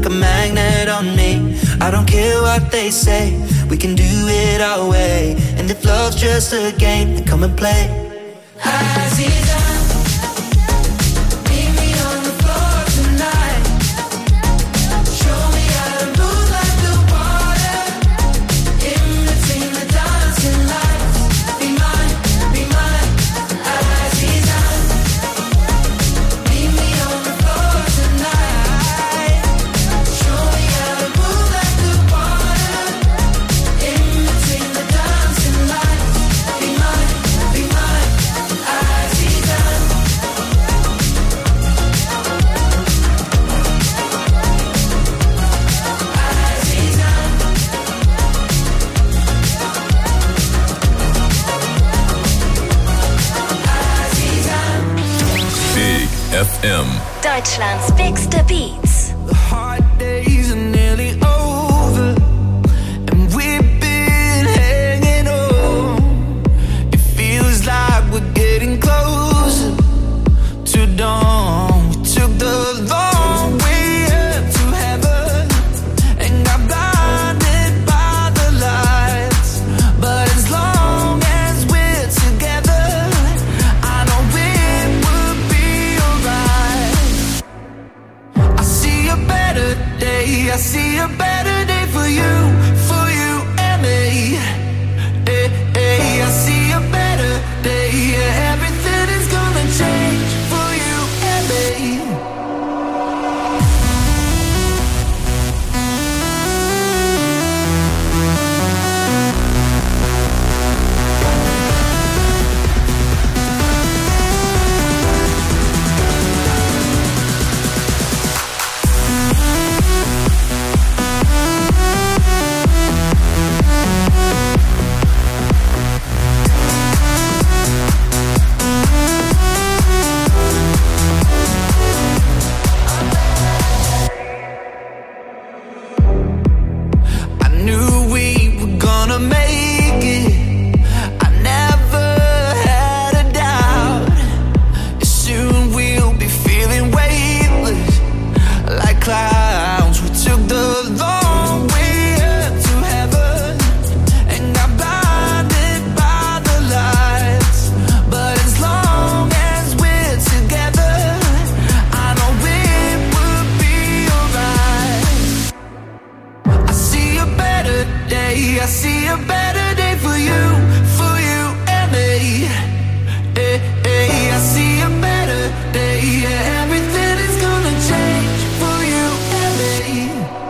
like a magnet on me. I don't care what they say, we can do it our way. And if love's just a game, then come and play. Aziza, meet me on the floor tonight. Show me how to move like the water in between the dancing lights. Be mine, Aziza. Meet me on the floor tonight. Show me how to move like the water in between the dancing lights. Be mine, Aziza. Big FM. Deutschlands bigste Beats. The hard days are nearly over, and we've been hanging on. It feels like we're getting closer to dawn. We took the long way up to heaven and got blinded by the lights. But as long as we're together, I know it will be alright. I see a better day, I see a better day for you and me. I see a better day, yeah, everything is gonna change for you and me. I knew we were gonna make it. I never had a doubt. Soon we'll be feeling weightless like clouds. We took the long way up to heaven and got blinded by the lights. But as long as we're together, I know it will be alright. I see a better day, I see a better day for you and me. I see a better day, yeah, everything is gonna change for you and me.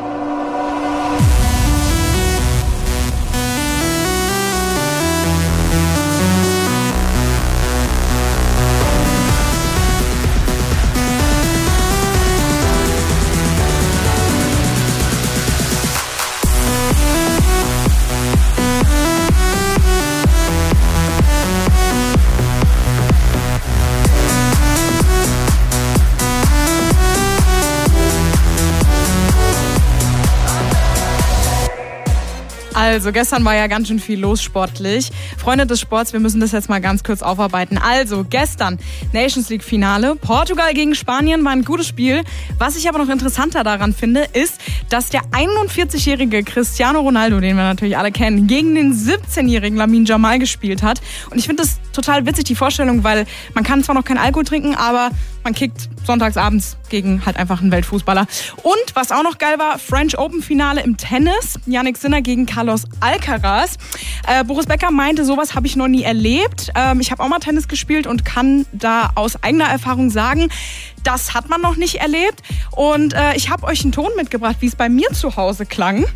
Also, gestern war ja ganz schön viel los sportlich. Freunde des Sports, wir müssen das jetzt mal ganz kurz aufarbeiten. Also, gestern Nations League Finale. Portugal gegen Spanien war ein gutes Spiel. Was ich aber noch interessanter daran finde, ist, dass der 41-jährige Cristiano Ronaldo, den wir natürlich alle kennen, gegen den 17-jährigen Lamine Yamal gespielt hat. Und ich finde das total witzig, die Vorstellung, weil man kann zwar noch keinen Alkohol trinken, aber man kickt sonntagsabends gegen halt einfach einen Weltfußballer. Und was auch noch geil war, French Open Finale im Tennis. Jannik Sinner gegen Carlos Alcaraz. Boris Becker meinte, sowas habe ich noch nie erlebt. Ich habe auch mal Tennis gespielt und kann da aus eigener Erfahrung sagen, das hat man noch nicht erlebt. Und ich habe euch einen Ton mitgebracht, wie es bei mir zu Hause klang.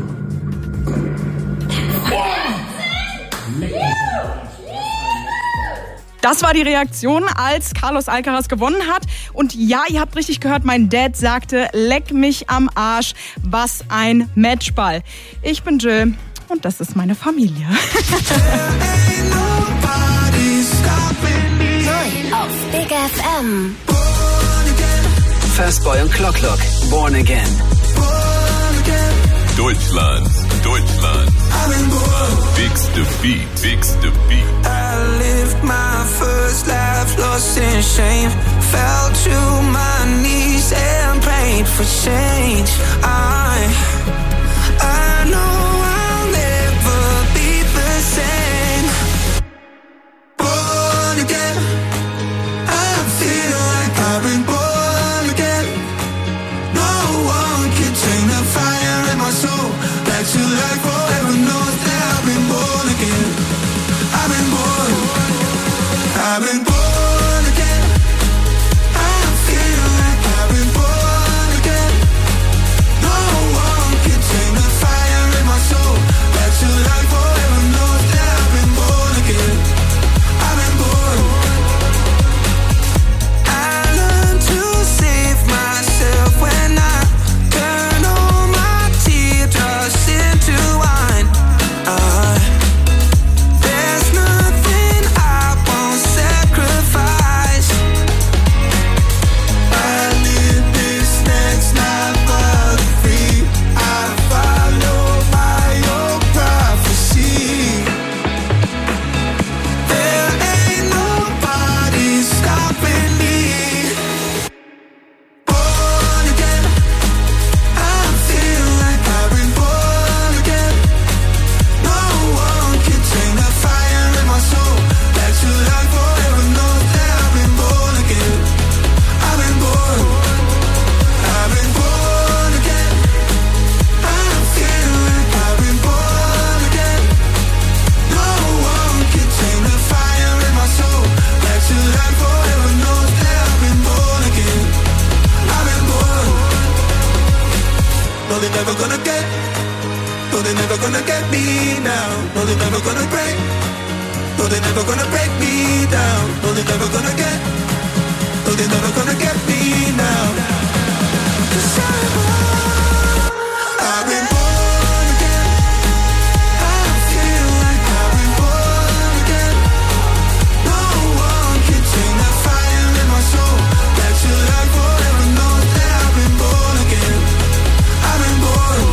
Das war die Reaktion, als Carlos Alcaraz gewonnen hat. Und ja, ihr habt richtig gehört, mein Dad sagte, leck mich am Arsch, was ein Matchball. Ich bin Jill und das ist meine Familie. Neu auf Big FM. Fastboy und Clock, Born Again. Deutschlands bigste Beat. I lived my first life lost in shame. Fell to my knees and prayed. need for change. I know I'll never be the same. Born again, I feel like I've been born again. No one can tame the fire in my soul. Back to life forever knows that I've been born again. I've been born again. I feel like I've been born again. No one can tame the fire in my soul. Back to life forever knows that I've been born again. I've been born. I learned to save myself when I turn all my teardrops into wine. There's nothing I won't sacrifice. I live this next life but free. I follow my own prophecy. There ain't nobody stopping me. Born again, I feel like I've been born again. No one can tame the fire in my soul. Back to life forever knows that I've been born again. I've been born again. I feel like I've been born again. No one can tame the fire in my soul. Back to life forever knows that I've been born again. I've been born. No, they're never gonna get. No, they're never gonna get me now. No, they're never gonna break. No, they're never gonna break me down. No, they're never gonna get. No, they're never gonna get me now. 'Cause I've been born again. I feel like I've been born again. No one can tame the fire in my soul. Back to life forever knows that I've been born again. I've been born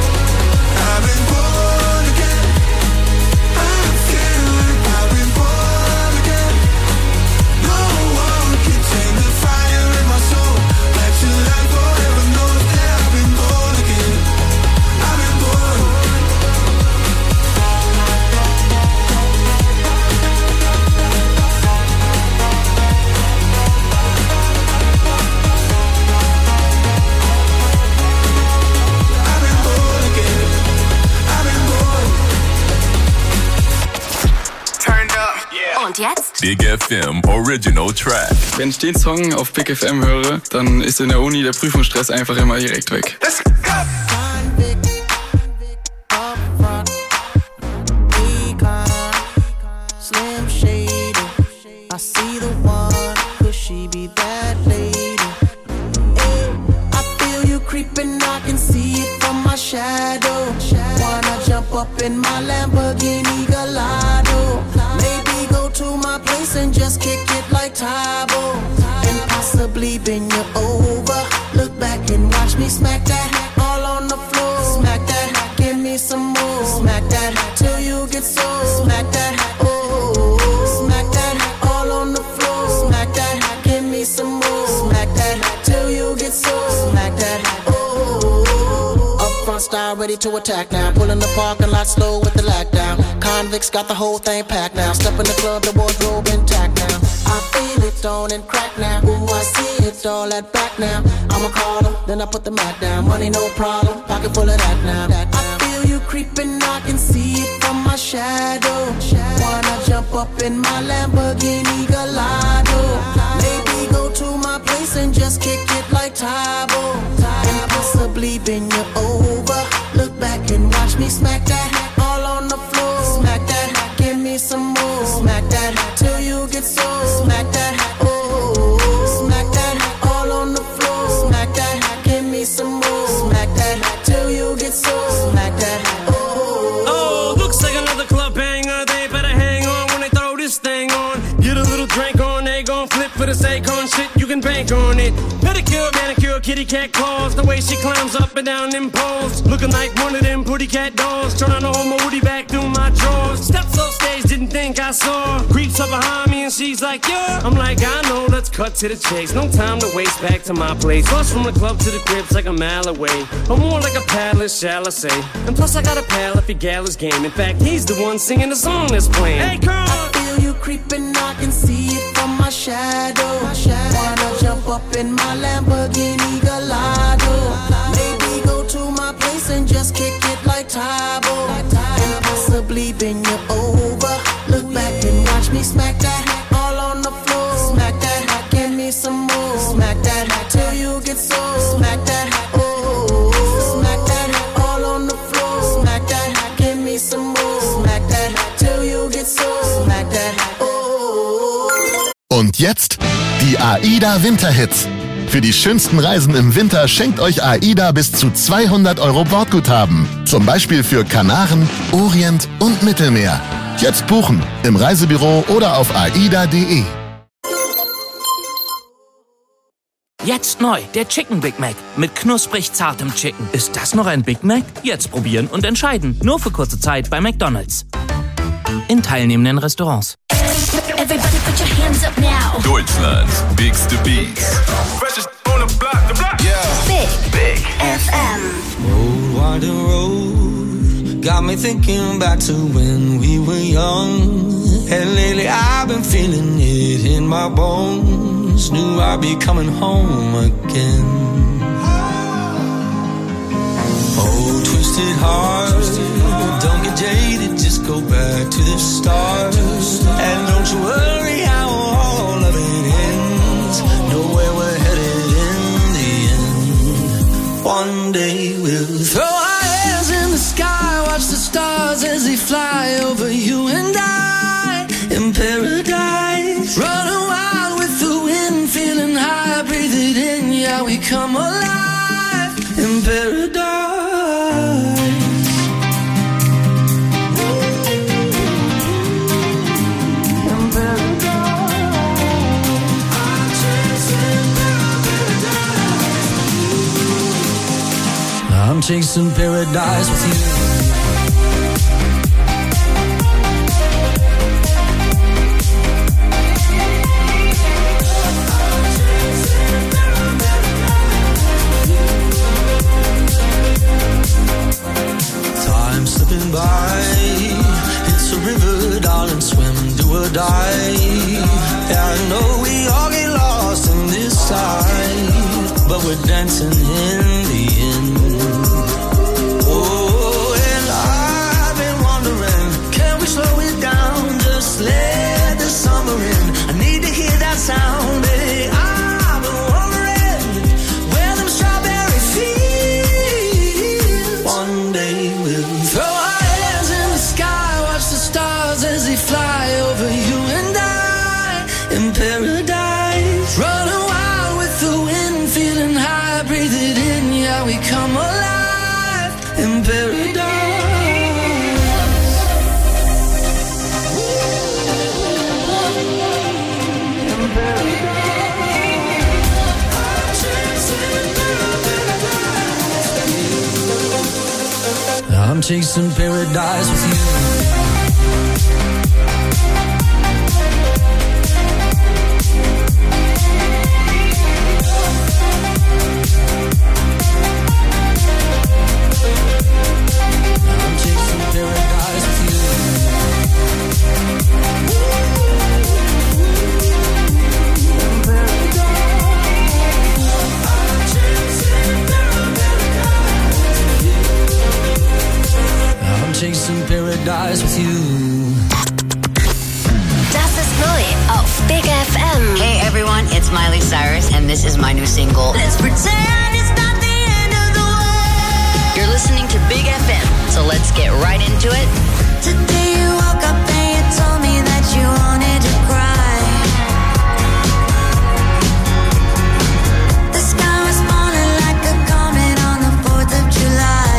again. I feel like I've been born again. No one can tame the fire in my soul. Back to life forever knows that I've been born again. I've been born. I've been born again. I've been born. Turned up. Und jetzt Big FM Original Track. Wenn ich den Song auf Big FM höre, dann ist in der Uni der Prüfungsstress einfach immer direkt weg. Let's go. Slim Shady, I see the one, could she be that lady? Hey, I feel you creeping, I can see it from my shadow. Wanna jump up in my Lamborghini Gallardo? Maybe go to my place and just kick it like Tybo, and possibly bend you over. Look back and watch me smack that all on the floor. Smack that, give me some more. Smack that till you get sore. Smack that, oh, smack that all on the floor. Smack that, give me some more. Smack that till you get sore. Smack that, oh. Up front style ready to attack now. Pull in the parking lot slow with the lag down. Convicts got the whole thing packed now. Step in the club, the wardrobe intact now. I feel it on and crack now. Ooh, I see it all at back now. I'ma call them, then I put the mat down. Money no problem, pocket full of that now. I feel you creeping, I can see it from my shadow. Wanna jump up in my Lamborghini Gallardo? Maybe go to my place and just kick it like Tybo, and possibly bend you over. Look back and watch me smack that all on the floor. Smack that, give me some more. Smack that till you get sore. Smack that, oh, smack that all on the floor. Smack that, give me some more. Smack that till you get sore. Smack that, oh. Oh, looks like another club banger. They better hang on when they throw this thing on. Get a little drink on, they gon' flip for the Akon shit. You can bank on it. Pedicure, manicure, kitty cat claws. The way she climbs up and down them poles, looking like one of them pretty cat dolls. Trying to hold my woody back through my drawers. Steps off stage, didn't think I saw. Creeps up behind me and she's like, yeah. I'm like, I know, let's cut to the chase. No time to waste, back to my place. Bus from the club to the crib's like a mile away. Or more like a palace, shall I say. And plus I got a pal if he gal his game. In fact, he's the one singing the song that's playing. Hey, girl! I feel you creeping, I can see it from my shadow. Wanna jump up in my Lamborghini Gallardo. Maybe go to my place and just kick it like Tybo. And possibly bend you over. Look back and watch me smack that all on the floor. Smack that, give me some more. Smack that till you get so. Smack that, oh. Smack that all on the floor. Smack that, give me some more. Smack that till you get so. Smack that, oh. Und jetzt die AIDA Winterhits. Für die schönsten Reisen im Winter schenkt euch AIDA bis zu 200 € Bordguthaben. Zum Beispiel für Kanaren, Orient und Mittelmeer. Jetzt buchen im Reisebüro oder auf aida.de. Jetzt neu, der Chicken Big Mac mit knusprig zartem Chicken. Ist das noch ein Big Mac? Jetzt probieren und entscheiden. Nur für kurze Zeit bei McDonald's. In teilnehmenden Restaurants. Everybody put your hands up now. Deutschland's biggste Beats. Big FM. Old winding road got me thinking back to when we were young. And lately I've been feeling it in my bones. Knew I'd be coming home again. Oh, twisted heart, don't get jaded, just go back to the start. And don't you worry how all of it ends. Know where we're headed in the end. One day we'll throw our hands in the sky, watch the stars as they fly over you and I. In paradise, running wild with the wind, feeling high, breathe it in, yeah, we come alive. In paradise. I'm chasing paradise with you. Time slipping by, it's a river, darling, swim, do or die. Yeah, I know we all get lost in this tide, but we're dancing in the end. Oh, and I've been wondering, can we slow it down, just let the summer in. I need to hear that sound, hey, I've been wondering where them strawberry fields. One day we'll throw our hands in the sky, watch the stars as they fly over you and I. In paradise, running wild with the wind, feeling high, breathe it in, yeah, we come alive. In paradise. I'm chasing paradise with you. I'm chasing paradise with you. I'm chasing paradise with you. Das ist neu auf Big FM. Hey everyone, it's Miley Cyrus and this is my new single. Let's pretend it's not the end of the world. You're listening to Big FM, so let's get right into it. Today you woke up and you told me that you wanted to cry. The sky was falling like a comet on the 4th of July.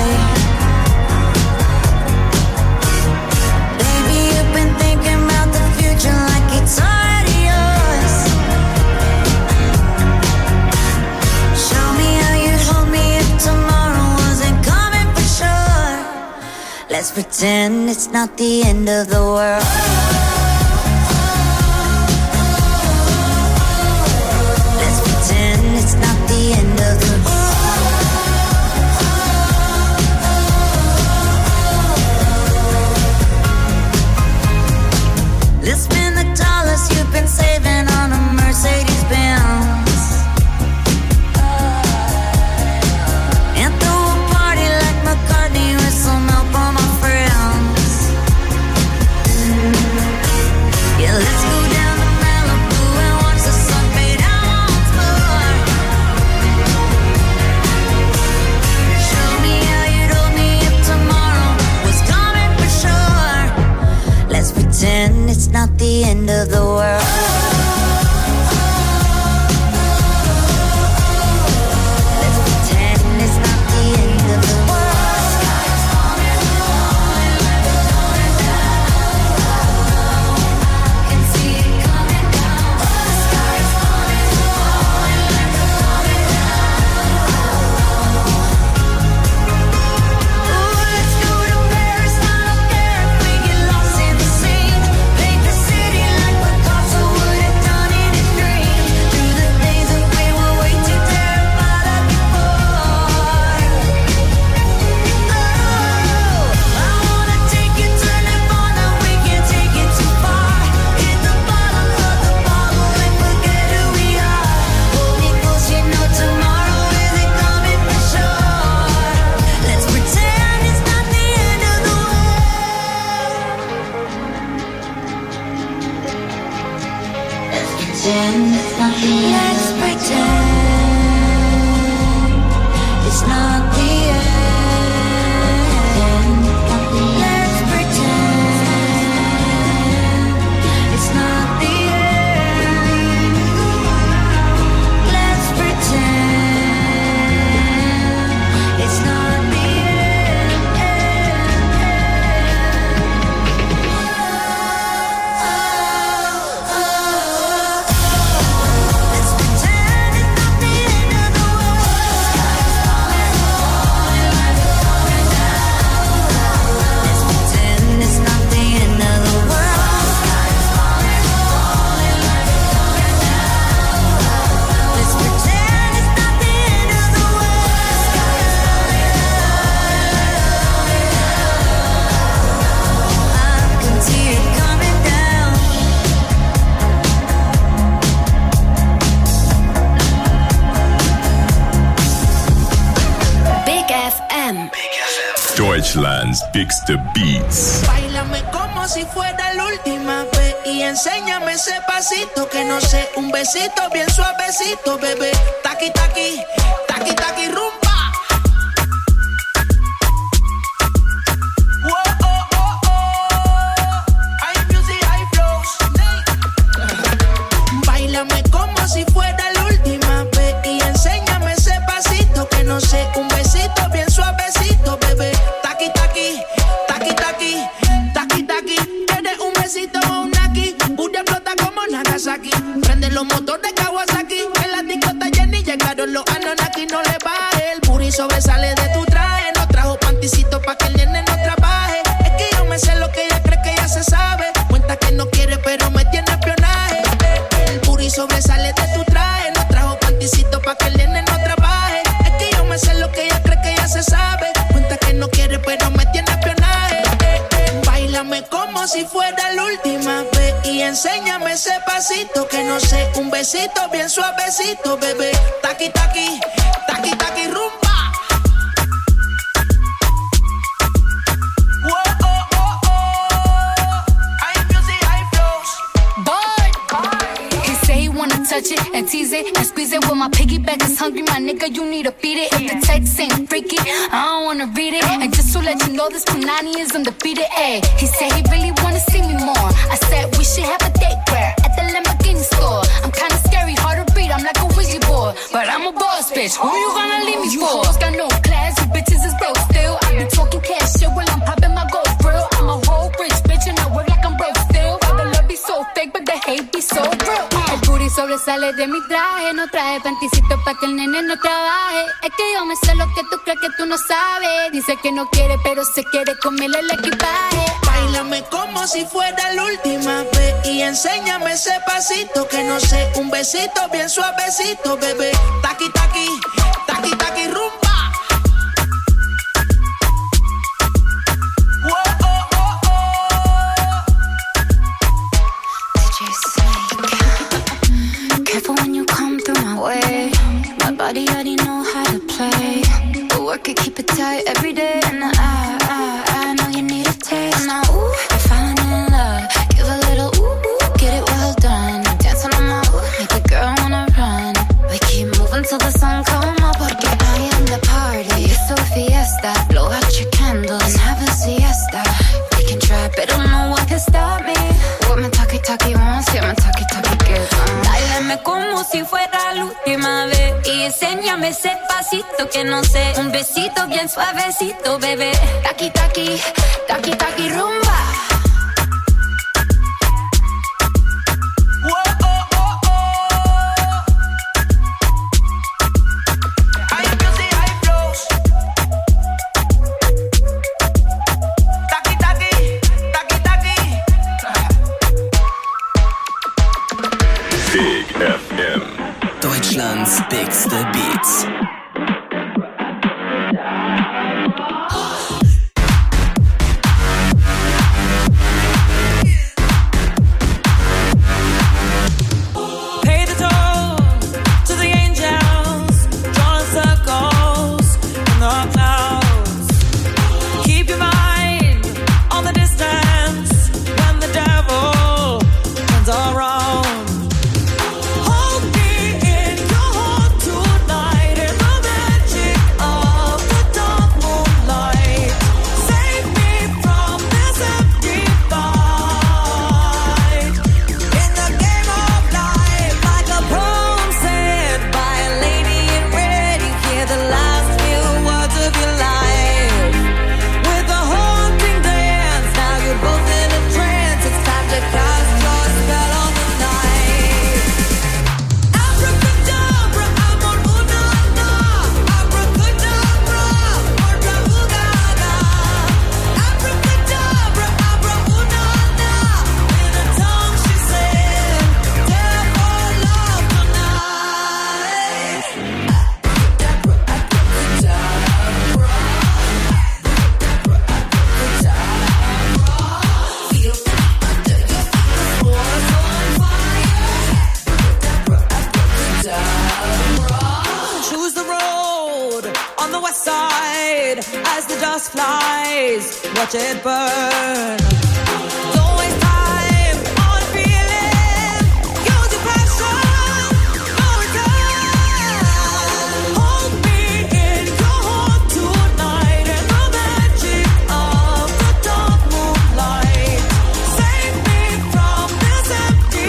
Baby, you've been thinking about the future like it's already yours. Show me how you'd hold me if tomorrow wasn't coming for sure. Let's pretend it's not the end of the world. Let's spend the dollars you've been saving on a Mercedes-Benz. And throw a party like McCartney with some help from my friends. Yeah, let's go down to Malibu and watch the sun fade out once more. Show me how you told me if tomorrow was coming for sure. Let's pretend it's not the end of the world. Let's pretend it's not the end of the world. Can see it coming down. The sky is falling, falling like a coming down. Ooh, let's go to Paris, not up there if we get lost in the scene. Paint the city like Picasso would have done in his dream. Through the days that we were way too terrified of before. Oh, I wanna take you to Nirvana, we can't take it too far. Hit the bottom of the bottle and forget who we are. Hold me close, you know tomorrow isn't coming for sure. Let's pretend it's not the end of the world. Let's pretend it's not the end. Let's pretend it's not the end. Let's pretend it's not the end. Let's pretend it's not the Let's pretend it's not the end of the world. Sky is falling, falling like a coming down. Let's pretend it's not the end of the world. Sky is falling, falling like a coming down. Let's pretend it's not the end of the world. Sky is falling, I can see it coming down. Big FM. Deutschlands bigste Beats. Báilame como si fuera la última vez y enséñame ese pasito que no sé, un besito bien suavecito, bebé. Taqui taqui, taqui taqui rumba. Whoa, oh, oh, oh. High music, high flows. Báilame como si fuera la última vez y enséñame ese pasito que no sé, un besito bien suavecito, bebé. Taqui taqui, taqui taqui, taqui taqui. ¿Quieres un besito o un naki? Booty explota como Nagasaki. Prende los motores Kawasaki. En la discota Jenny llegaron los Anunnaki. No le baje, el booty sobresale de tu traje. No trajo panticito pa' que el nene no trabaje. Es que yo me sé lo que ella cree que ya se sabe. Cuenta que no quiere pero me tiene espionaje. El booty sobresale de tu traje. No trajo panticito pa' que el nene no trabaje. Es que yo me sé lo que ella cree que ya se sabe. Cuenta que no quiere pero me tiene espionaje. Báilame como si fuera la última vez y enséñame ese pasito que no sé, un besito bien suavecito, bebé. Taqui taqui, taqui taqui rumba. Whoa, oh, oh, oh. High music, high flows. He say he wanna touch it and tease it and squeeze it. When my piggyback is hungry, my nigga, you need to feed it. If the text ain't freaky, I don't wanna read it. And just to let you know, this Punani is undefeated. Ay, he said he really wanna see me more. I said we should have a date where at the Lamborghini store. I'm kinda scary, hard to read. I'm like a Ouija board, but I'm a boss bitch. Who you gonna leave me for? You hoes got no class, you bitches is broke still. I be talking cash shit while I'm popping my gold grill. I'm a whole rich bitch and I work like I'm broke still. The love be so fake, but the hate be so real. El booty sobresale de mi traje. No traje panticito pa' que el nene no trabaje. Es que yo me sé lo que tú crees que tú no sabes. Dice que no quiere, pero se quiere comerle el equipaje. Báilame como si fuera la última vez y enséñame ese pasito que no sé, un besito bien suavecito, bebé. Taqui taqui, taqui taqui rumba. Whoa, oh, oh, oh. Careful when you come through my way. My body already know how to play. But work it, keep it tight every day. And I know you need a taste. Now, ooh, I'm falling in love. Give a little ooh, get it well done. Dancing on my ooh, make a girl wanna run. We keep moving till the sun come up. Porque I am the party. It's a fiesta. Blow out your candles and have a siesta. We can try, but don't know what can stop me. What my talkie wants, yeah, my talkie gets on. Dáleme como si fuera la última vez y enséñame ese pasito que no sé. Un besito bien suavecito, bebé. Taki, taki, taki, taki, rumba. Big FM. Deutschlands bigste Beats. Pay the toll to the angels, drawing circles in the clouds. Keep your mind on the distance when the devil turns around. Hold me in your heart tonight in the magic of the dark moonlight. Save me from this empty fight. In the game of life, like a poem said by a lady in red, you hear the last few words of your life. With a haunting dance, now you're both in a trance. It's time to cast your spell on the night. Abracadabra, amor, una, abracadabra, otra jugada. Abracadabra, abra una, in a tongue she said, devil love tonight. Choose the road on the west side as the dust flies. Watch it burn. Don't waste time on feeling. Use your passion. No return. Hold me in your heart tonight in the magic of the dark moonlight. Save me from this empty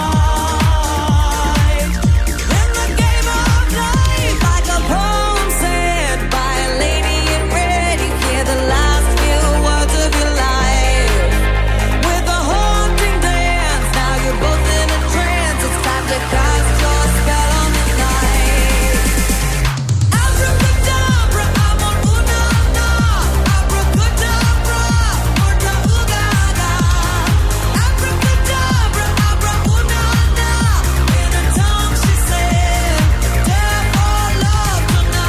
fight. In the game of life, like a poem said by a lady in red, you hear the last few words of your life. With a haunting dance, now you're both in a trance. It's time to cast your spell on the night. Abracadabra, amor, una, abracadabra, otra jugada. Abracadabra, abra una, in a tongue she said, devil love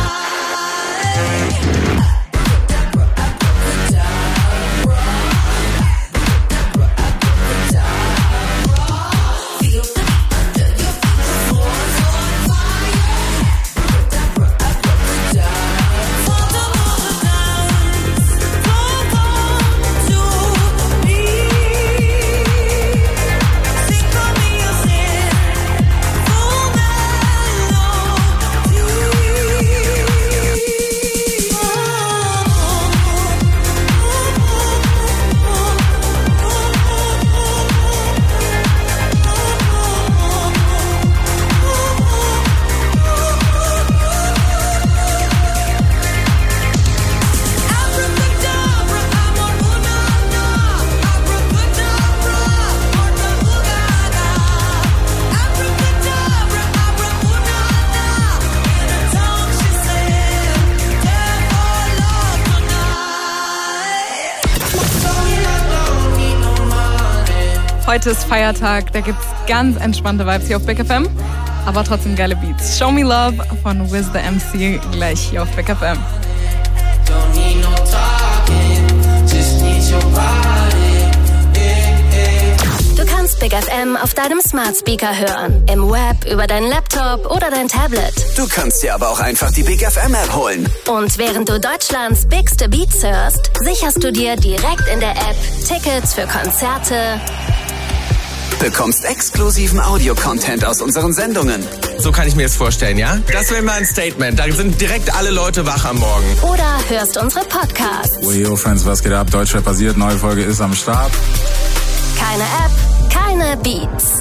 Heute ist Feiertag, da gibt's ganz entspannte Vibes hier auf Big FM, aber trotzdem geile Beats. Show Me Love von Wiz the MC gleich hier auf Big FM. Don't need no talking, just need your body. Du kannst Big FM auf deinem Smart Speaker hören. Im Web, über deinen Laptop oder dein Tablet. Du kannst dir aber auch einfach die Big FM App holen. Und während du Deutschlands Bigste Beats hörst, sicherst du dir direkt in der App Tickets für Konzerte, Bekommst exklusiven Audio-Content aus unseren Sendungen. So kann ich mir das vorstellen, ja? Das wäre mal ein Statement. Da sind direkt alle Leute wach am Morgen. oder hörst unsere Podcasts. Yo, Friends, was geht ab? Deutschrap basiert, neue Folge ist am Start. Keine App, keine Beats.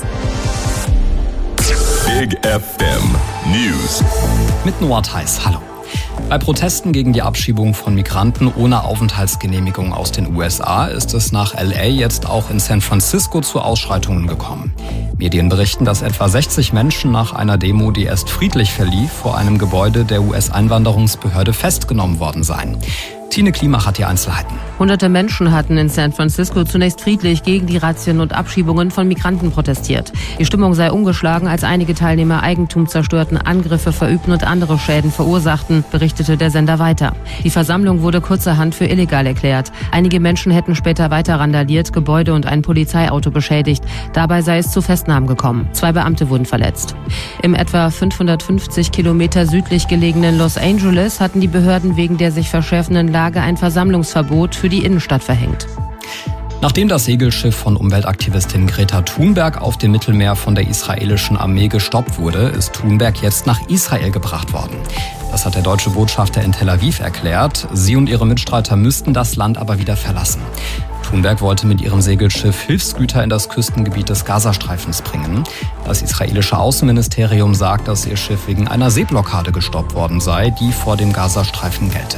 Big FM News. Mit Noah Theis, hallo. Bei Protesten gegen die Abschiebung von Migranten ohne Aufenthaltsgenehmigung aus den USA ist es nach LA jetzt auch in San Francisco zu Ausschreitungen gekommen. Medien berichten, dass etwa 60 Menschen nach einer Demo, die erst friedlich verlief, vor einem Gebäude der US-Einwanderungsbehörde festgenommen worden seien. Tine Klimach hat die Einzelheiten. Hunderte Menschen hatten in San Francisco zunächst friedlich gegen die Razzien und Abschiebungen von Migranten protestiert. Die Stimmung sei umgeschlagen, als einige Teilnehmer Eigentum zerstörten, Angriffe verübten und andere Schäden verursachten, berichtete der Sender weiter. Die Versammlung wurde kurzerhand für illegal erklärt. Einige Menschen hätten später weiter randaliert, Gebäude und ein Polizeiauto beschädigt. Dabei sei es zu Festnahmen gekommen. 2 Beamte wurden verletzt. Im etwa 550 Kilometer südlich gelegenen Los Angeles hatten die Behörden wegen der sich verschärfenden Lage ein Versammlungsverbot für die Innenstadt verhängt. Nachdem das Segelschiff von Umweltaktivistin Greta Thunberg auf dem Mittelmeer von der israelischen Armee gestoppt wurde, ist Thunberg jetzt nach Israel gebracht worden. Das hat der deutsche Botschafter in Tel Aviv erklärt. Sie und ihre Mitstreiter müssten das Land aber wieder verlassen. Thunberg wollte mit ihrem Segelschiff Hilfsgüter in das Küstengebiet des Gazastreifens bringen. Das israelische Außenministerium sagt, dass ihr Schiff wegen einer Seeblockade gestoppt worden sei, die vor dem Gazastreifen gelte.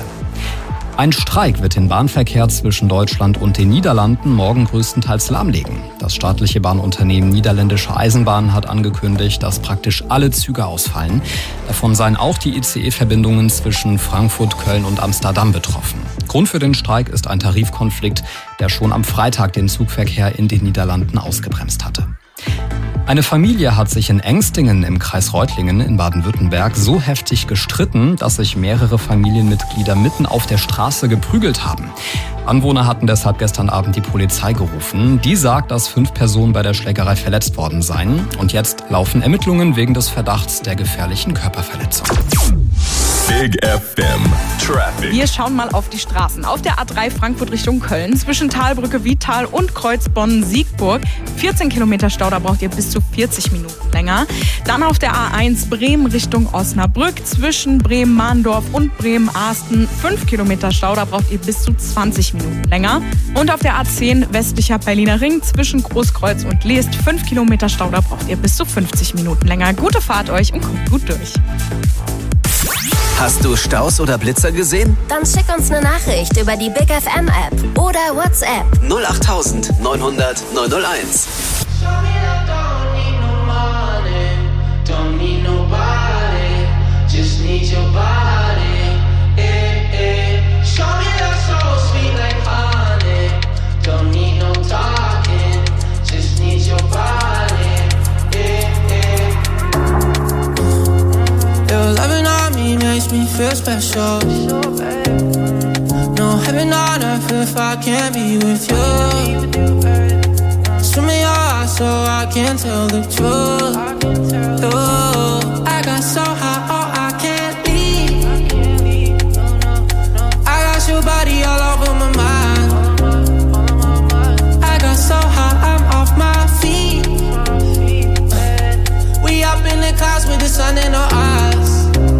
Ein Streik wird den Bahnverkehr zwischen Deutschland und den Niederlanden morgen größtenteils lahmlegen. Das staatliche Bahnunternehmen Niederländische Eisenbahn hat angekündigt, dass praktisch alle Züge ausfallen. Davon seien auch die ICE-Verbindungen zwischen Frankfurt, Köln und Amsterdam betroffen. Grund für den Streik ist ein Tarifkonflikt, der schon am Freitag den Zugverkehr in den Niederlanden ausgebremst hatte. Eine Familie hat sich in Engstingen im Kreis Reutlingen in Baden-Württemberg so heftig gestritten, dass sich mehrere Familienmitglieder mitten auf der Straße geprügelt haben. Anwohner hatten deshalb gestern Abend die Polizei gerufen. Die sagt, dass 5 Personen bei der Schlägerei verletzt worden seien. Und jetzt laufen Ermittlungen wegen des Verdachts der gefährlichen Körperverletzung. Big FM Traffic. Wir schauen mal auf die Straßen. Auf der A3 Frankfurt Richtung Köln, zwischen Talbrücke, Vital und Kreuzbonn-Siegburg. 14 Kilometer Stau, da braucht ihr bis zu 40 Minuten länger. Dann auf der A1 Bremen Richtung Osnabrück, zwischen Bremen-Mahndorf und Bremen-Ahsten. 5 Kilometer Stau, da braucht ihr bis zu 20 Minuten länger. Und auf der A10 westlicher Berliner Ring, zwischen Großkreuz und Leest. 5 Kilometer Stau, da braucht ihr bis zu 50 Minuten länger. Gute Fahrt euch und kommt gut durch. Hast du Staus oder Blitzer gesehen? Dann schick uns eine Nachricht über die Big FM App oder WhatsApp. 08000 900 901. Don't need nobody, just need your body. Show me that soul sweet like honey. Don't need no talking, just need your body. Your loving on me makes me feel special. No heaven on earth if I can't be with you. Swim in your eyes so I can tell the truth. Oh, I got so high, oh, I can't leave. I got your body all over my mind. I got so high, I'm off my feet. We up in the clouds with the sun in our eyes.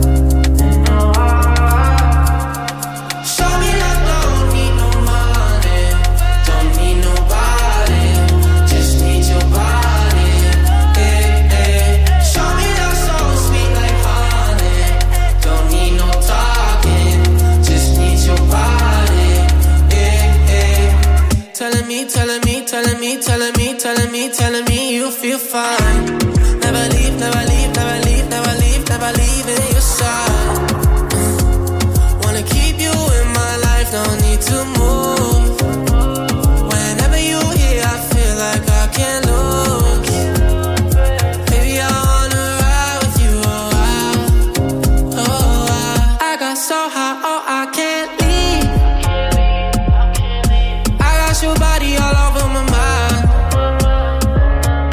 Show me that don't need no money, don't need nobody, just need your body. Show me that soul sweet like honey, don't need no talking, just need your body. Telling me, telling me, telling me, telling me, telling me, telling me you feel fine. Never leave, never leave, never leave, never leave, never leave in your side. Wanna keep you in my life, no need to move. Whenever you're here, I feel like I can't lose. Baby, I wanna ride with you a while. Oh, I got so high, oh, I can't leave. I got your body all over my mind.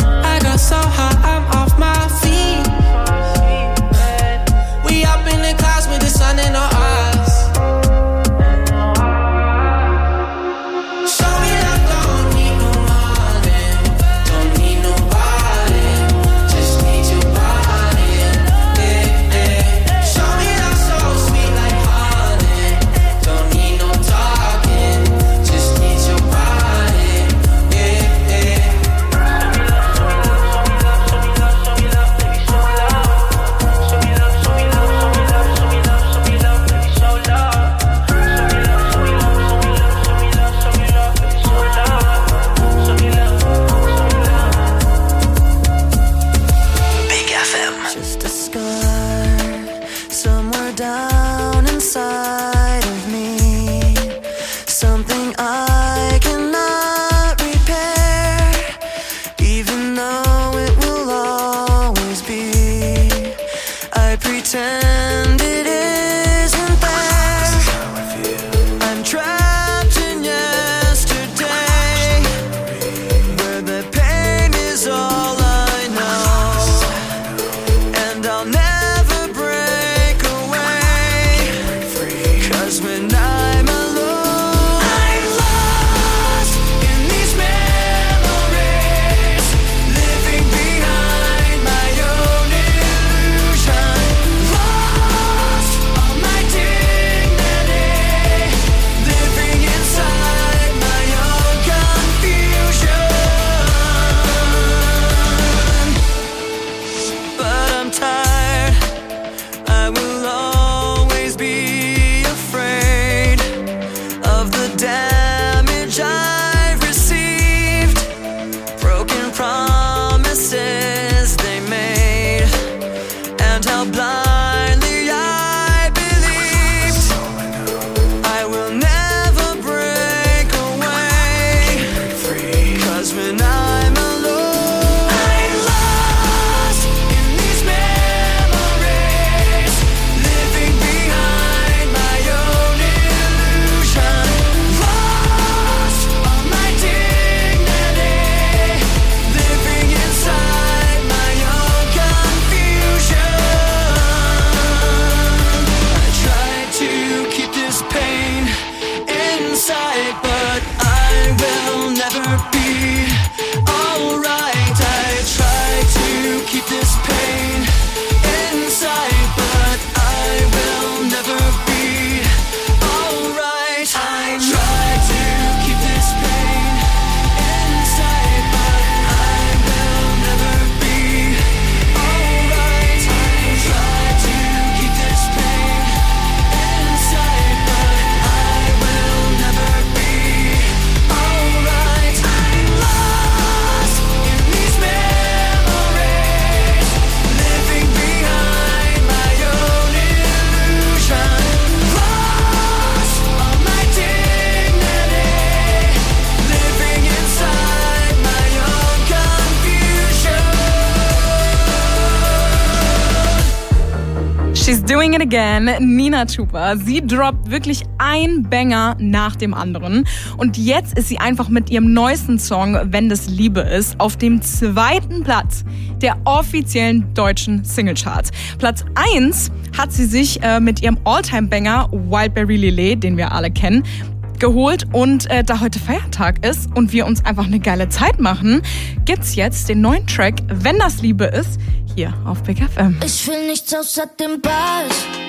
She's doing it again. Nina Chuba. Sie droppt wirklich ein Banger nach dem anderen. Und jetzt ist sie einfach mit ihrem neuesten Song, Wenn das Liebe ist, auf dem 2. Platz der offiziellen deutschen Singlecharts. Platz 1 hat sie sich mit ihrem Alltime-Banger Wildberry Lillet, den wir alle kennen, geholt. Und da heute Feiertag ist und wir uns einfach eine geile Zeit machen, gibt's jetzt den neuen Track Wenn das Liebe ist, hier auf Big FM. Ich will nichts außer dem Ball.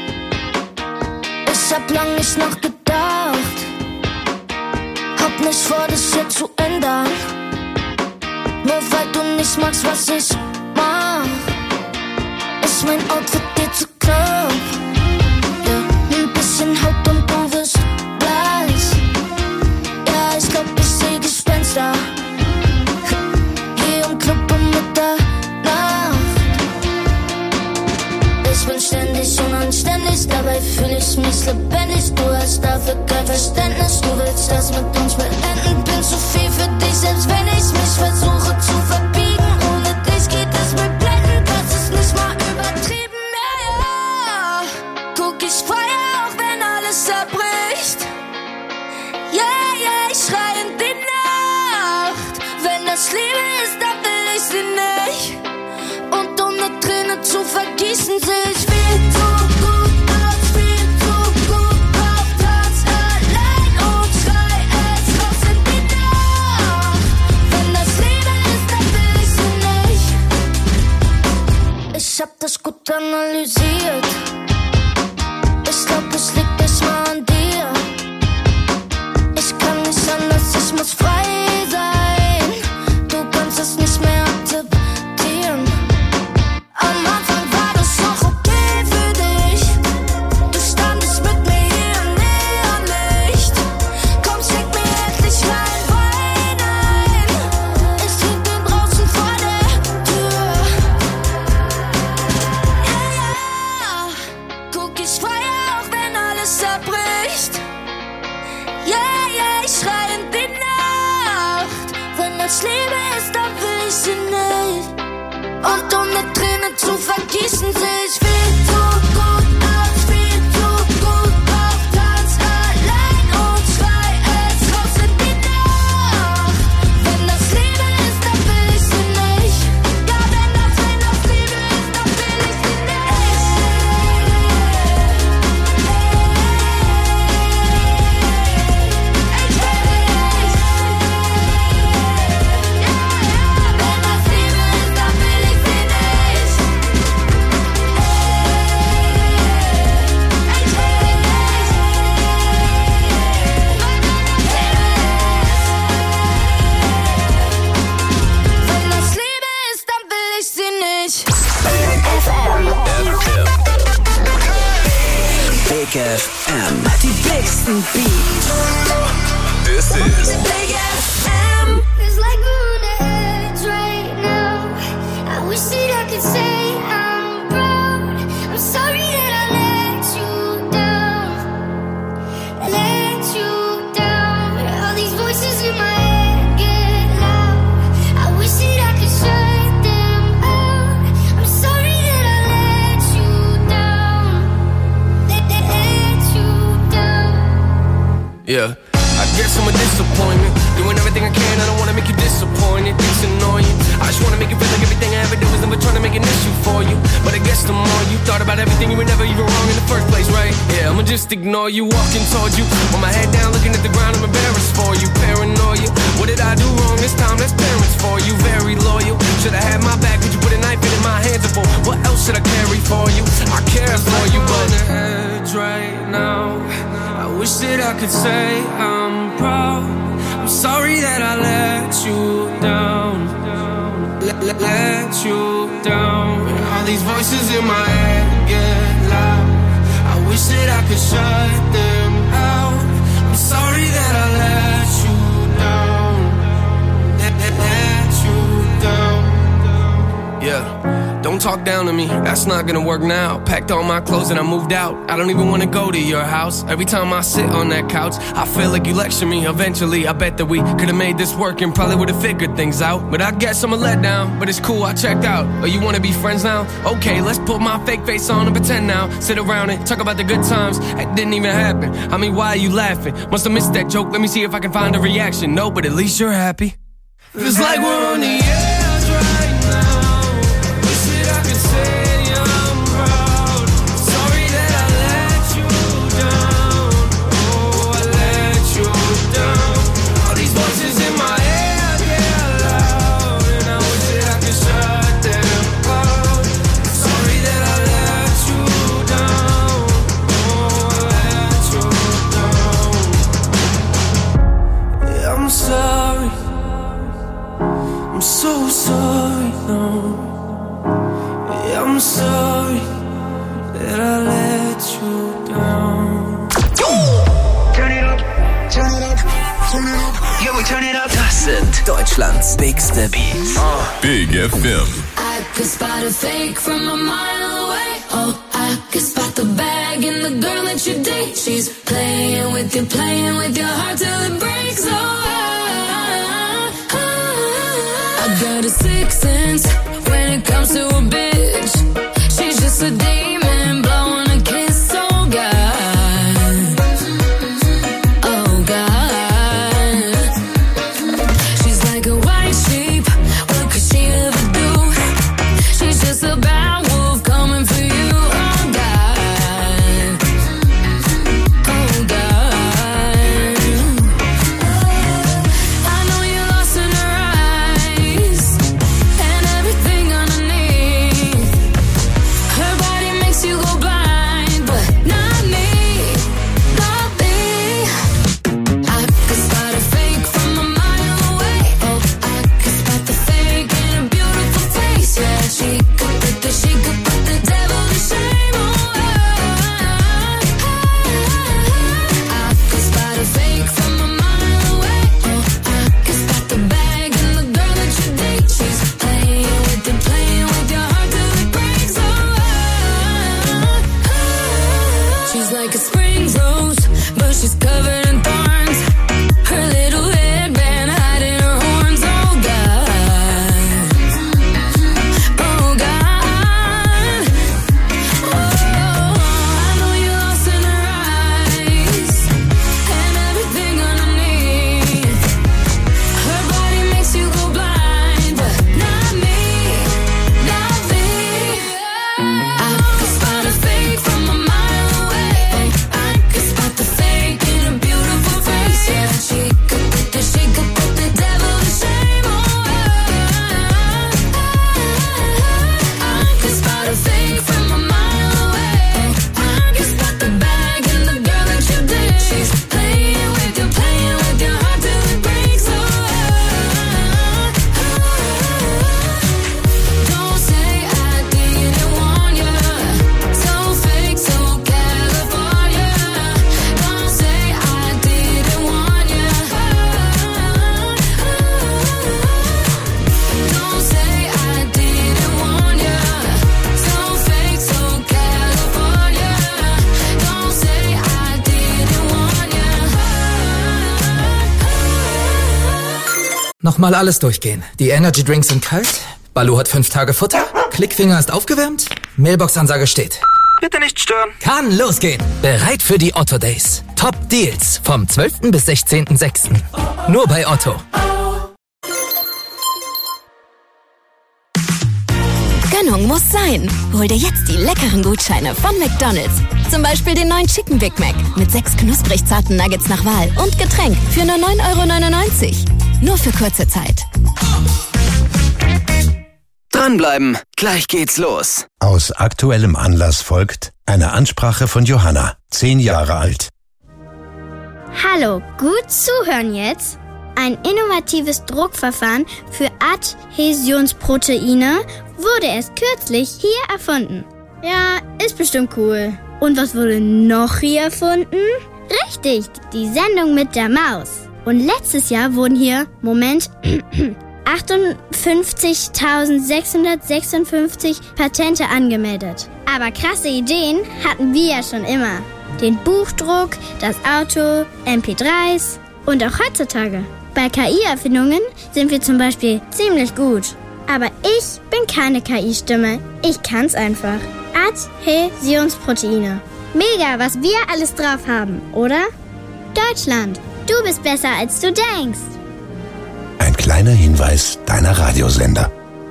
Ich hab lang nicht nachgedacht. Hab nicht vor, das hier zu ändern. Nur weil du nicht magst, was ich mach. Ist mein Outfit dir zu knapp? Ja, ein bisschen Haut und du wirst blass. Ja, ich glaub, ich seh Gespenster. Hier im Club um Mitternacht. Ich bin ständig unanständig, dabei fühl ich mich lebendig. Du hast dafür kein Verständnis, du willst das mit uns beenden. Bin zu viel für dich, selbst wenn ich mich versuche zu verbiegen. Ohne dich geht es mir blendend, das ist nicht mal übertrieben. Ja, ja, guck, ich feier auch wenn alles zerbricht. Ja, ja, ich schrei in die Nacht. Wenn das Liebe ist, dann will ich sie nicht. Und um eine Träne zu vergießen, seh ich viel zu gut aus, viel zu gut auf Platz allein und schrei es raus in die Nacht. Wenn das Liebe ist, dann will ich sie nicht. Ich hab das gut analysiert. Ich glaub, es liegt nicht mal an dir. Ich kann nicht anders, ich muss frei sein. Du kannst es nicht mehr akzeptieren. Am Anfang war das noch okay für dich. Du standest mit mir hier im Neonlicht. Komm, schick mir endlich rein Wein ein. Ich trink den draußen vor der Tür. Ja, ja, guck, ich feier auch wenn alles zerbricht. Ja, ja, ich schrei in die Nacht. Wenn das Liebe ist, dann will ich sie nicht. Und um eine Träne zu vergießen, seh ich viel zu gut aus, viel zu gut auf Platz allein und schrei es raus in die Nacht. Wenn das Liebe ist, dann will ich sie nicht. Ja, wenn das Liebe ist, dann will ich sie Wenn das Liebe ist, dann will ich sie nicht. Big FM. Die bigsten Beats. This is Big FM. It's like we're on the edge right now. I wish that I could say I'm proud. I'm sorry that I let you down. Let you down. All these voices in my head get loud. I wish that I could shut them out. I'm sorry that I let you down. Let you down. Yeah, I guess I'm a disappointment. Doing everything I can, I don't wanna make you disappointed. It's annoying. I just wanna make you feel like everything I ever do is never trying to make an issue for you. But I guess the more you thought about everything, you were never even wrong in the first place, right? Yeah, I'ma just ignore you, walking towards you. With my head down, looking at the ground, I'm embarrassed for you. Paranoia, what did I do wrong this time? That's parents for you, very loyal. Should've had my back, but you put a knife in my hands for. What else should I carry for you? I care for you, but on the edge right now. I wish that I could say I'm proud. I'm sorry that I let you down. Let you down. All these voices in my head get loud. I wish that I could shut them out. I'm sorry that I let you down. Let you down. Yeah. Don't don't talk down to me, that's not gonna work now. Packed all my clothes and I moved out. I don't even wanna go to your house. Every time I sit on that couch, I feel like you lecture me. Eventually, I bet that we could've made this work and probably would've figured things out. But I guess I'm a letdown, but it's cool, I checked out. Oh, you wanna be friends now? Okay, let's put my fake face on and pretend now. Sit around and talk about the good times that didn't even happen. I mean, why are you laughing? Must have missed that joke, let me see if I can find a reaction. No, but at least you're happy. Feels like we're on the edge right now. Wish that I could say I'm proud. Sorry that I let you down. Oh, I let you down. All these voices in my head get loud, and I wish that I could shut them out. Sorry that I let you down. Oh, I let you down. Yeah, I'm sorry. I'm so sorry, no. Yeah, I'm sorry that I let you down. Turn it up, turn it up, turn it up. Yo, turn it up. Das sind Deutschlands bigste Beats. Big FM. I could spot a fake from a mile away. Oh, I could spot the bag in the girl that you date. She's playing with your heart till it breaks. I got a sixth sense when it comes to a bitch. She's just a demon blowing a kiss. Oh God, oh God. She's like a white sheep. What could she ever do? She's just a bad wolf coming for you. Oh God, oh God. I know you're lost in her eyes and everything underneath. Her body makes you go blind, but not me, not me. I could spot a fake from a mile away. Oh, I could spot the fake in a beautiful face. Yeah, she could put the devil to shame. Oh, I could spot a fake from a mile away. Oh, I could spot the bag in the girl that you date. She's playing with your heart till it breaks. She's like a spring rose, but she's covered in thorns. Her little headband hiding her horns. Oh God, oh God. Oh, I know you're lost in her eyes and everything underneath. Her body makes you go blind, but not me, not me. I could spot a fake from a mile away. I could spot the fake in a beautiful face. Yeah, she could put the devil to shame. Oh, I could spot a fake from a mile away. I could spot the bag in the girl that you did. She's playing with your heart till it breaks. Don't say I didn't warn ya. So fake, so California. Don't say I didn't warn ya. Don't say I didn't warn ya. So fake, so California. Don't say I didn't warn ya. Nochmal alles durchgehen. Die Energy Drinks sind kalt. Balu hat 5 Tage Futter. Klickfinger ist aufgewärmt. Mailbox-Ansage steht. Bitte nicht stören. Kann losgehen. Bereit für die Otto Days. Top Deals vom 12. bis 16.06. Nur bei Otto. Gönnung muss sein. Hol dir jetzt die leckeren Gutscheine von McDonald's. Zum Beispiel den neuen Chicken Big Mac mit 6 knusprig zarten Nuggets nach Wahl und Getränk für nur 9,99 €. Nur für kurze Zeit. Dranbleiben, gleich geht's los. Aus aktuellem Anlass folgt eine Ansprache von Johanna, 10 Jahre alt. Hallo, gut zuhören jetzt. Ein innovatives Druckverfahren für Adhäsionsproteine wurde erst kürzlich hier erfunden. Ja, ist bestimmt cool. Und was wurde noch hier erfunden? Richtig, die Sendung mit der Maus. Und letztes Jahr wurden hier, Moment, 58.656 Patente angemeldet. Aber krasse Ideen hatten wir ja schon immer. Den Buchdruck, das Auto, MP3s und auch heutzutage. Bei KI-Erfindungen sind wir zum Beispiel ziemlich gut. Aber ich bin keine KI-Stimme. Ich kann's einfach. Adhäsionsproteine. Mega, was wir alles drauf haben, oder? Deutschland, du bist besser, als du denkst. Ein kleiner Hinweis deiner Radiosender.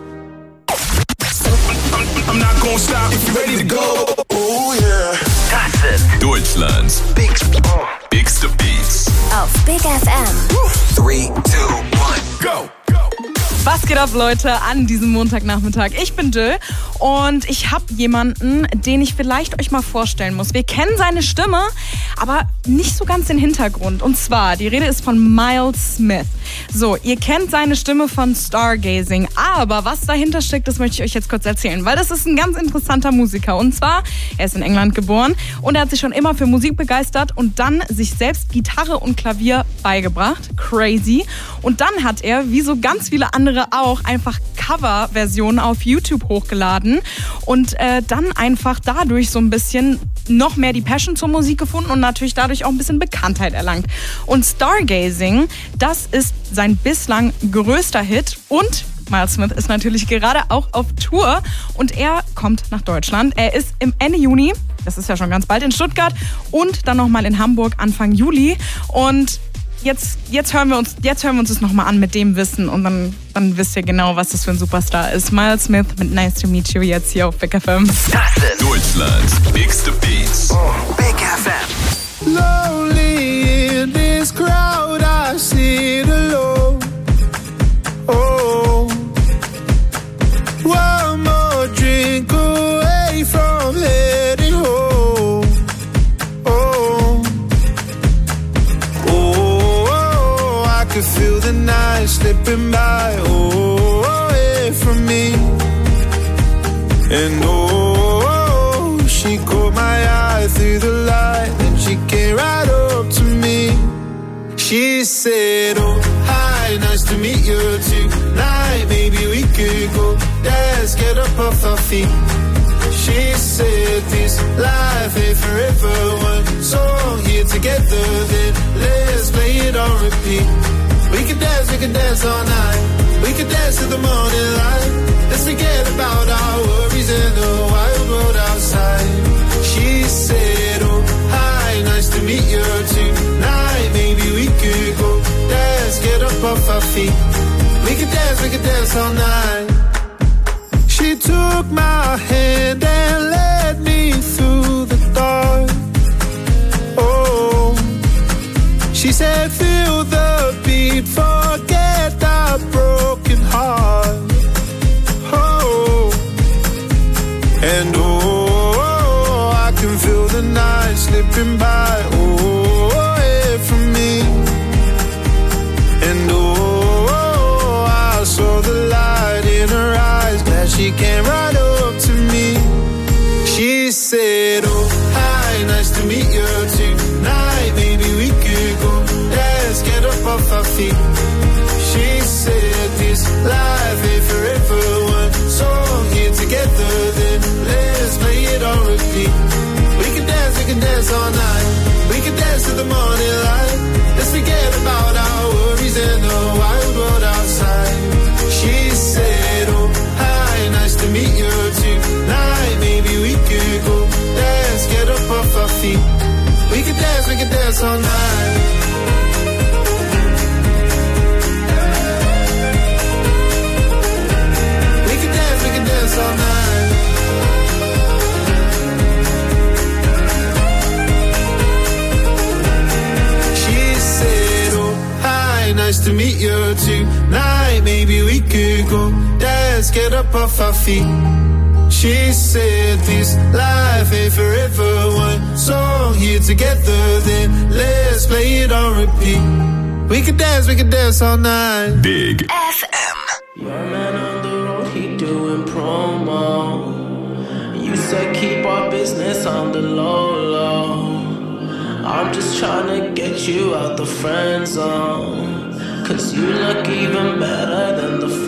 I'm not gonna stop if you're ready to go. Oh yeah. Das sind Deutschlands Bigste Beats. Auf Big FM. 3, 2, 1, go. Was geht ab, Leute, an diesem Montagnachmittag? Ich bin Jill und ich habe jemanden, den ich vielleicht euch mal vorstellen muss. Wir kennen seine Stimme, aber nicht so ganz den Hintergrund. Und zwar, die Rede ist von Miles Smith. So, ihr kennt seine Stimme von Stargazing, aber was dahinter steckt, das möchte ich euch jetzt kurz erzählen, weil das ist ein ganz interessanter Musiker. Und zwar, er ist in England geboren und er hat sich schon immer für Musik begeistert und dann sich selbst Gitarre und Klavier beigebracht. Crazy. Und dann hat er, wie so ganz viele andere auch, einfach Coverversionen auf YouTube hochgeladen und dann einfach dadurch so ein bisschen noch mehr die Passion zur Musik gefunden und natürlich dadurch auch ein bisschen Bekanntheit erlangt. Und Stargazing, das ist sein bislang größter Hit und Miles Smith ist natürlich gerade auch auf Tour und er kommt nach Deutschland. Er ist im Ende Juni, das ist ja schon ganz bald, in Stuttgart und dann nochmal in Hamburg Anfang Juli und Jetzt hören wir uns das nochmal an mit dem Wissen und dann wisst ihr genau, was das für ein Superstar ist. Miles Smith mit Nice to Meet You jetzt hier auf Big FM. Das sind Deutschlands Bigste Beats. Big FM. Lonely in this crowd, I sit alone. Oh, one more drink away from heading home. Oh, oh, I could feel the night slipping by. Oh, away from me. And oh, she caught my eye through the light, and she came right up to me. She said, oh, hi, nice to meet you tonight. Maybe we could go dance, get up off our feet. She said, this life ain't forever. One song here together, then let's play it on repeat. We can dance all night. We can dance till the morning light. Let's forget about our worries in the wild world outside. She said, oh, hi, nice to meet you tonight. Maybe we could go dance, get up off our feet. We can dance all night. She took my hand and led me through the dark. Oh, she said, feel the beat, forget our broken heart. Oh, and oh, I can feel the night slipping by. Oh, away from me. And oh, I saw the light in her eyes. Glad she came right up to me. She said, oh, hi, nice to meet you tonight. Maybe we could go dance, get up off our feet. She said, this life ain't forever. One song here together, then let's play it on repeat. We can dance all night. We can dance till the morning light. Let's forget about our worries in the wild world outside. She said, oh, hi, nice to meet you tonight. Maybe we could go dance, get up off our feet. We can dance all night. We can dance all night. She said, oh, hi, nice to meet you tonight. Maybe we could go dance, get up off our feet. She said, this life ain't forever. One song here together, then let's play it on repeat. We can dance all night. Big FM. Your man on the road, he doing promo. You said keep our business on the low. I'm just trying to get you out the friend zone. 'Cause you look even better than the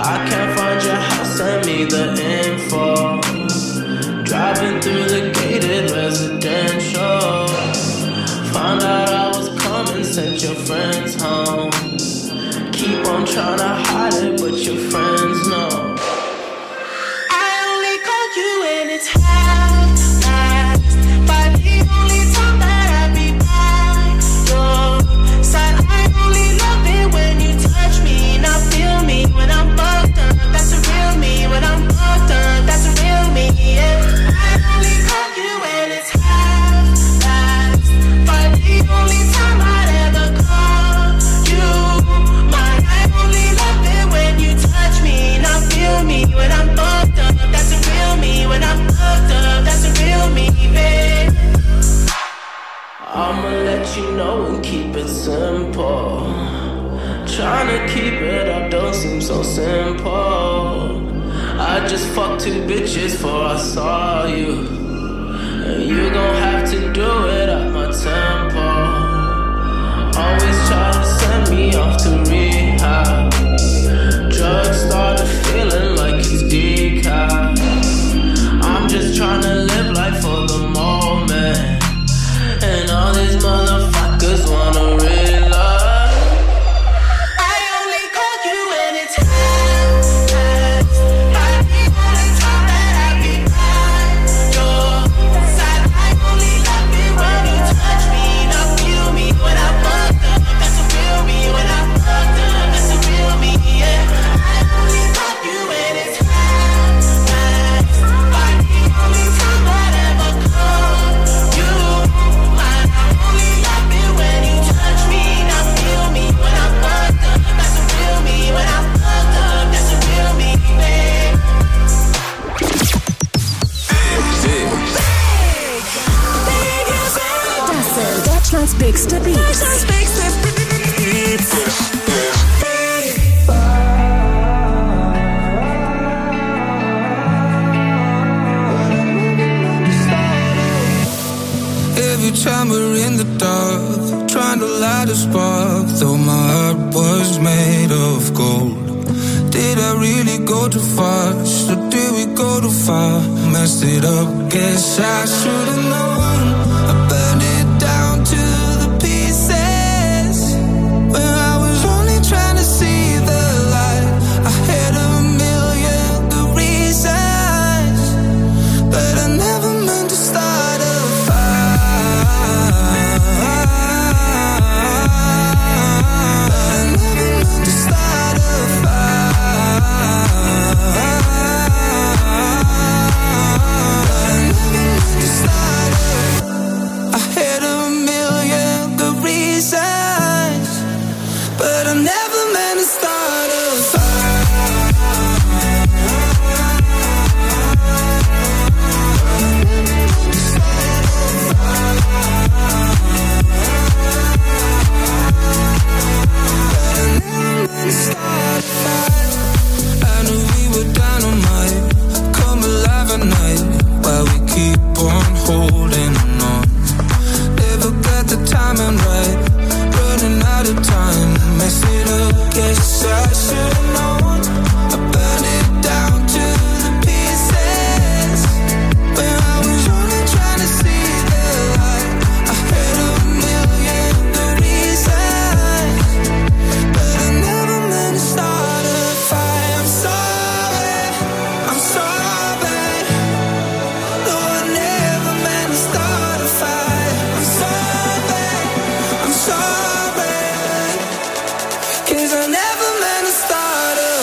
I can't find your house, send me the info. Driving through the gated residential. Found out I was coming, sent your friends home. Keep on trying to hide it, but your friends know. I only call you when it's half-past, but the only time that I be by your side. I only love it when you touch me, not feel me when I'm fucked up. That's a real me when I'm fucked up. That's a real me, yeah. I only call you when it's half-past, but the only time I'd ever call you mine. I only love it when you touch me, not feel me when I'm fucked up. That's a real me when I'm fucked up. That's a real me, babe. I'ma let you know and keep it simple. Trying to keep it up don't seem so simple. I just fucked 2 bitches before I saw you, and you gon' have to do it at my tempo. Always try to send me off to rehab. Drugs started feeling like it's decaf. I'm just trying to live life for the moment, and all these motherfuckers wanna realize. I only call you when it's half-past, but the only time that I be by your side. I only love it when you touch me, not feel me when I'm fucked up. That's a real me when I'm fucked up. That's a real me, yeah. I only call you when it's half-past, but the only time I'd ever call you mine. I only love it when you touch me, not feel me when I'm fucked up. That's a real me when I'm fucked up. That's a real me, babe. Das sind Deutschlands bigste Beats. Every time we're in the dark, trying to light a spark, though my heart was made of gold. Did I really go too fast, or did we go too far? Messed it up, guess I should've known. I burned it down to the pieces, when I was only trying to see the light. I had a million good reasons, but I never meant to start a fire. But I never meant to start a fire. But I never meant to start a I had a million good reasons, but I never meant to start a I knew we were dynamite, come alive at night, while we keep on holding on. Never got the timing right, running out of time, mess it up, guess I should've known. I burned it down to the pieces, when I was only trying to see the light. I had a million good reasons, but I never meant to start a fire. I'm sorry, I'm sorry. No, I never meant to start a fire. I'm sorry, I'm sorry. 'Cause I never meant to start a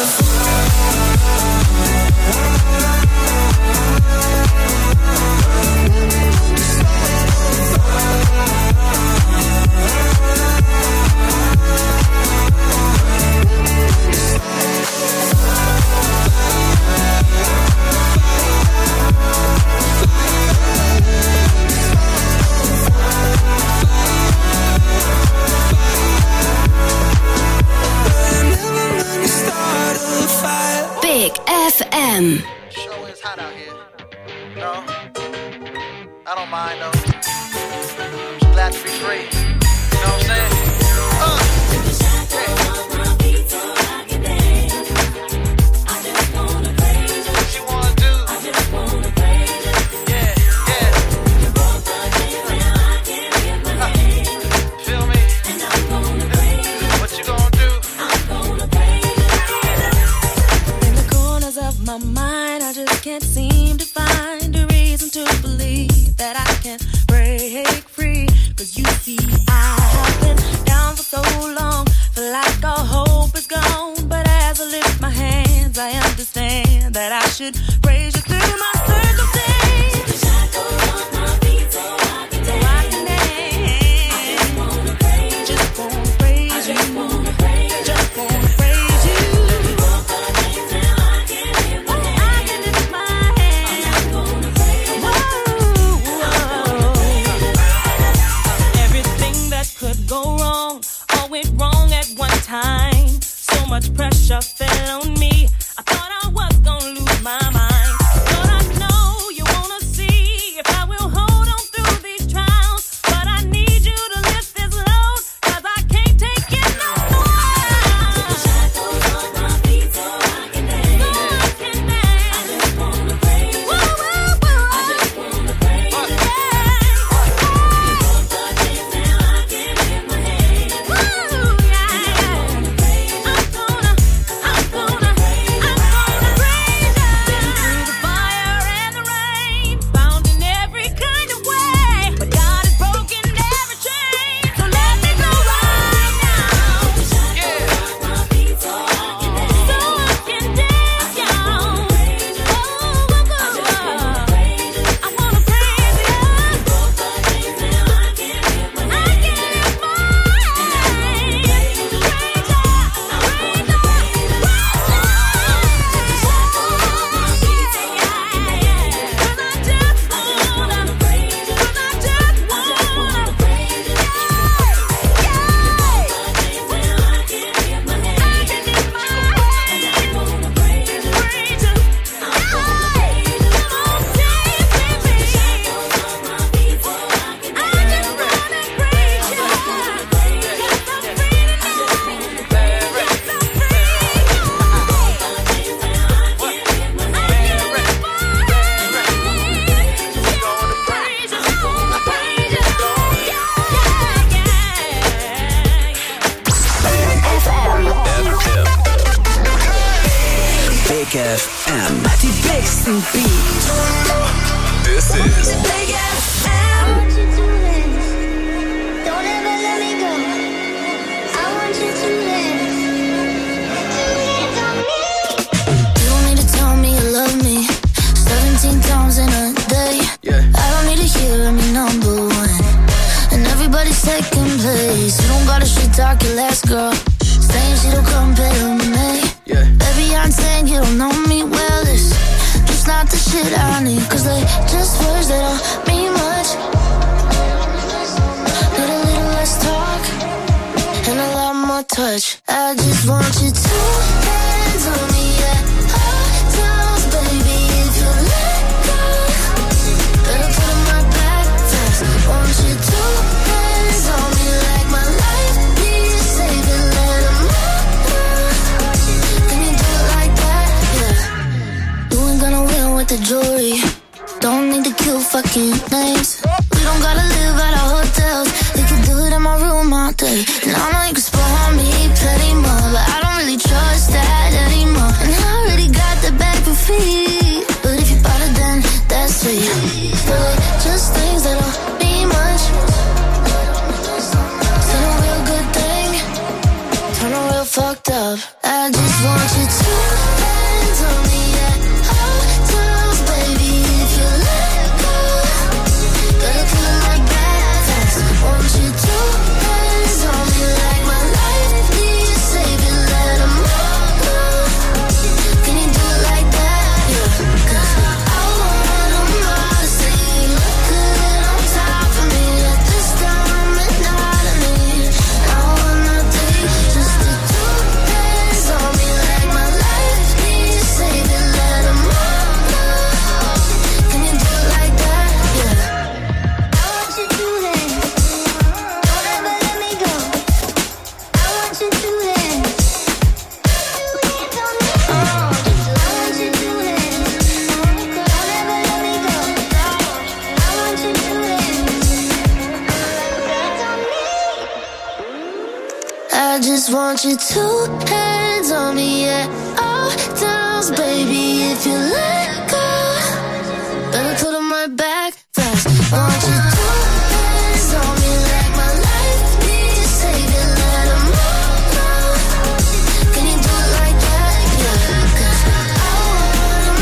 Big FM. Sure is hot out here. No, I don't mind though. I'm just glad to be free. You know what I'm saying? that I should praise you through my circumstance. The shackles on my feet so I can dance. I just wanna praise you. Just wanna praise you. Just wanna praise you. Just wanna praise you. You broke the chains and I can lift my hands. I can lift my hands. I'm gonna praise you. Everything that could go wrong all went wrong at one time. So much pressure fell on me. I thought I was gonna lose my mind. But I know you wanna see if I will hold on through these trials. But I need you to lift this load, 'cause I can't take it no more. The shackles on my feet so I can dance. So I can dance. I just wanna praise you. I just wanna praise you. You broke the chains and I can lift my hands. I'm gonna praise you. I'm gonna praise you. Been through the fire and the rain, bound in every kind of way, but God has broken every chain, so let me go right now. The shackles on my feet so I can dance. So I can dance, y'all. I wanna praise you. You broke the chains and I can lift my hands. Big FM. Die bigsten Beats. This is Big FM. Don't ever let me go. I want you to dance. You don't need to tell me you love me 17 times in a day. I don't need to hear me number one, and everybody's taking place. You don't gotta shit talk your last girl, saying she don't compare to me. Baby, I'm saying you don't know me well. It's just not the shit I need, 'cause they just words that don't mean much. Need a little less talk and a lot more touch. I just want you to hands on me at all times, baby. If you let go, better put on my back fast. Want you to hands on me like my life needs saving. Let 'em know. Can you do it like that? Yeah. You ain't gonna win with the jewelry. Don't need to kill fucking names. We don't gotta live at our hotels. We can do it in my room all day. And I know you can spoil me plenty more, but I don't really trust that anymore. And I already got the bag for free, but if you bought it, then that's sweet. But like, just things that don't mean much. Said a real good thing, turn a real fucked up. I just want you to hands on me at all times, baby. If you let go, better put it like that fast. Want you to hands on me like my life needs saving. Let 'em know. Can you do it like that? Yeah. 'Cause I want 'em all to say you look good on top of me at this time and not of me. I wanna take just the two hands on me like my life needs saving. Let 'em know. Can you do it like that? Yeah. I want you to dance. Don't ever let me go. I want you to dance. I want you to dance. Don't ever let me go. I want you to dance. I just want you to hands on me at all times, baby. If you let go, better put 'em right back fast. Want you to hands on me like my life needs saving. Let 'em know. Can you do it like that? Yeah. 'Cause I want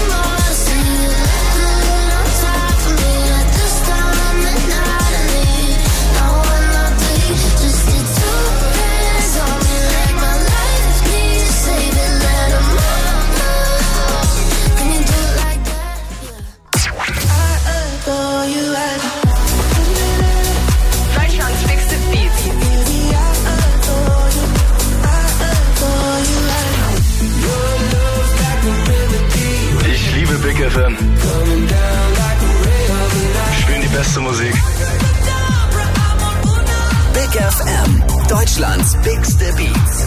FM. Spielen die beste Musik. Big FM, Deutschlands bigste Beats.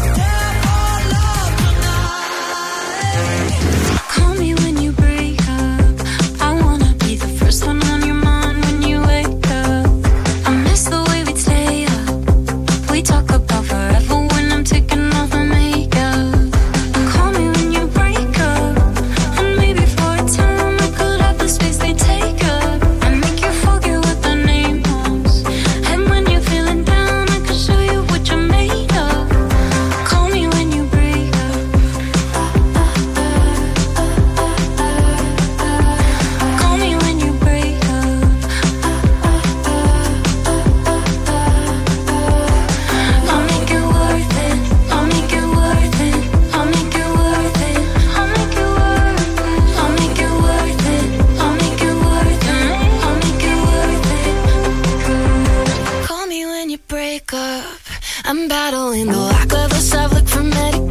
Call me when you break up. I wanna be the first one on your mind when you wake up. I miss the way we'd stay up. We talk about forever when I'm taking off my makeup. Call me when you break up. And maybe for a time I could have the space they take up. And make you forget what the name was. And when you're feeling down, I can show you what you're made of. Call me when you break up. Call me when you break up. I'll make it worth it. I'll make it worth it. I'll make it worth it. I'll make it worth it. I'll make it worth it. I'll make it worth it. I'll make it worth it. Call me when you break up. I'm battling the lack of a self-look for medication.